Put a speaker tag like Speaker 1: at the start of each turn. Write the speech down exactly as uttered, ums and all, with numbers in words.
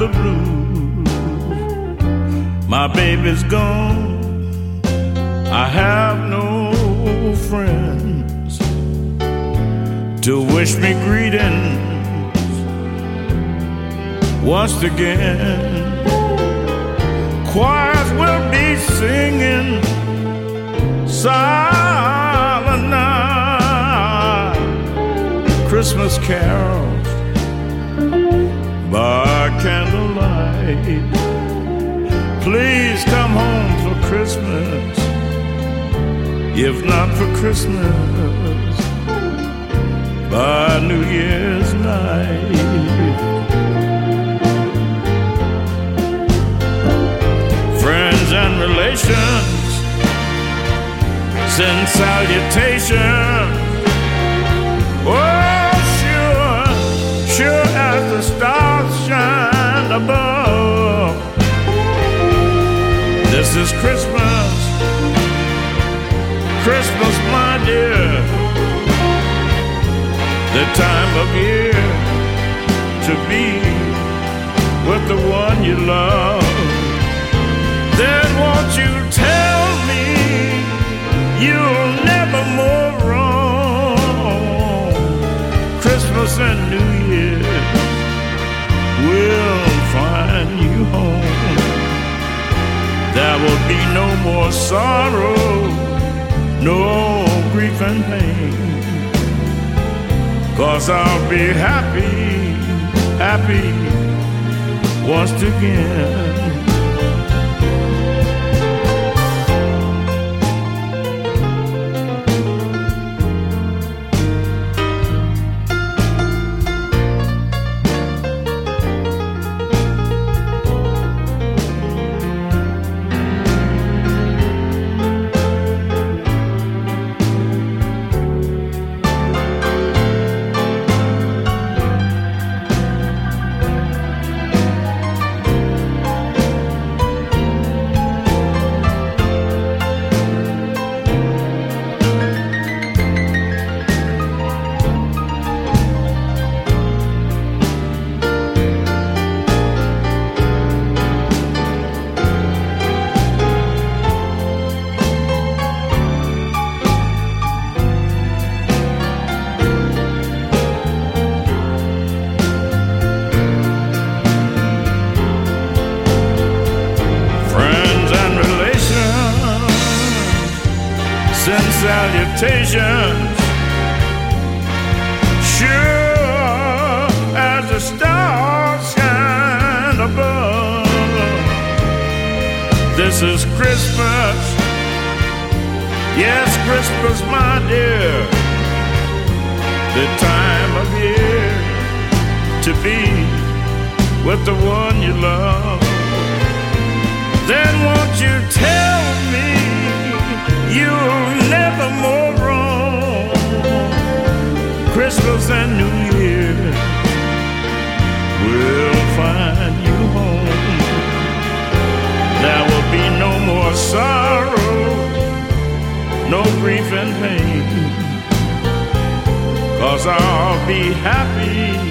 Speaker 1: the blues. My baby's gone, I have no friends to wish me greetings once again. Choirs will be singing silent night, Christmas carols by candlelight. Please come home for Christmas, if not for Christmas, by New Year's night. Friends and relations send salutations. Oh, sure, sure as the stars shine above. This is Christmas, Christmas, my dear, the time of year to be with the one you love. Then won't you tell me you'll never more wrong? Christmas and New Year will find you home. There will be no more sorrow, no grief and pain, 'cause I'll be happy, happy once again. Send salutations, sure as the stars shine above. This is Christmas, yes, Christmas, my dear, the time of year to be with the one you love. Then won't you tell me you'll never more wrong? Christmas and New Year will find you home. There will be no more sorrow, no grief and pain, 'cause I'll be happy,